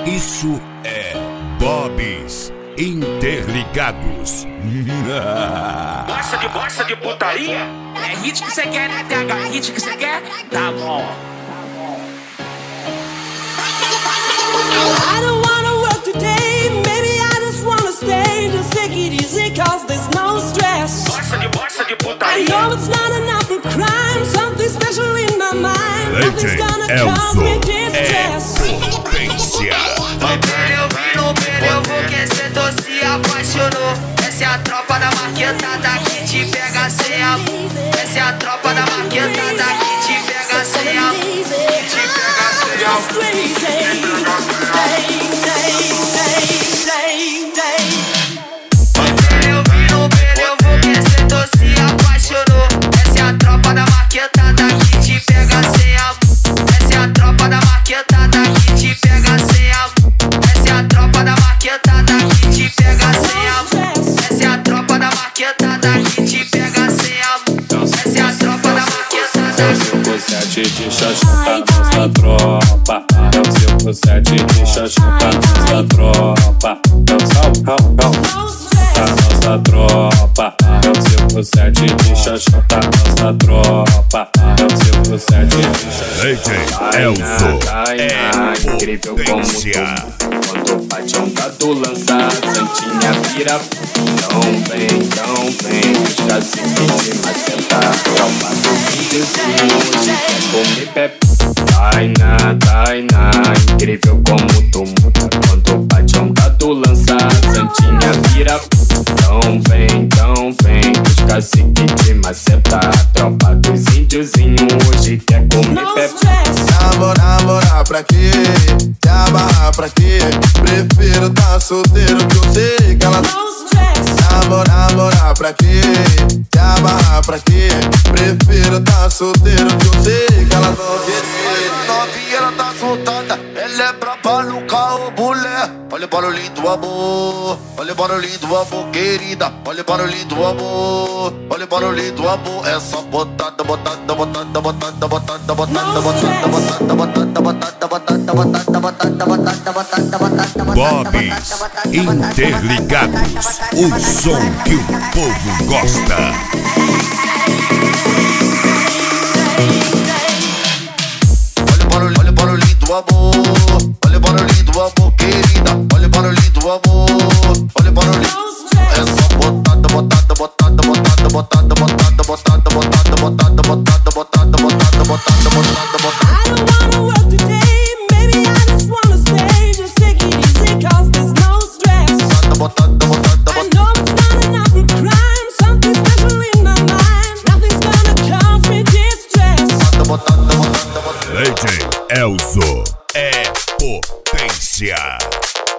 Isso é Bob's Interligados. Gosta de putaria? É hit que cê quer, né? TH, hit que cê quer? Tá bom. I don't wanna work today, maybe I just wanna stay. Just take it easy cause there's no stress. Gosta de I putaria? know it's not enough for crime, something special in my mind. Nothing's gonna cause me distress. Potência. Eu vou que cê se apaixonou. Essa é a tropa da marquetada que te pega sem amor. Essa é a tropa da marquetada que te pega sem amor. Que te pega sem amor. Eu vou que cê se apaixonou. Essa é a tropa da marquetada que te pega sem amor. Essa é a tropa da marquetada que te pega sem amor. Essa é a tropa da marquetada que te pega sem amor. Essa é a tropa da marquetada que te pega sem amor. Essa é a tropa da marquetada. É o 57 de xoxota, nossa tropa. É o 57 de xoxota, nossa tropa. É o sal, da nossa tropa. É o 57 de xoxota, nossa tropa. É o 57 de xoxota. DJ Elzo é incrível como potência. quando o paixão gato lança, santinha vira. Não vem, busca se pedir, mas senta. Tropa do videozinho, hoje quer comer pepe. Tainá, incrível como tu muda. Quando o paixão gato lança, santinha vira. Não vem, busca se pedir, mas senta. Tropa dos índiozinho, hoje quer comer pepe. Namorar pra quê? Se amarrar pra quê? Prefiro tá solteiro que eu sei que ela Namorar pra quê? Se amarrar pra quê? Prefiro tá solteiro que eu sei que ela não quer. Novinha, ela tá soltada, ela é braba no carro, mulher. Olha o barulhinho do amor, olha o barulhinho do amor, querida. Olha o barulhinho do amor, olha o barulhinho do amor. É só botada. Bob's Interligados. O som que o povo gosta. Olha o barulhinho do amor, olha o barulhinho do amor, querida. Olha o barulhinho do amor, olha o barulhinho. É só botada. I don't wanna work today, maybe I just wanna stay. Just take it easy cause there's no stress. I know it's not enough for crime, something special in my mind. Nothing's gonna cause me distress. DJ Elzo é potência.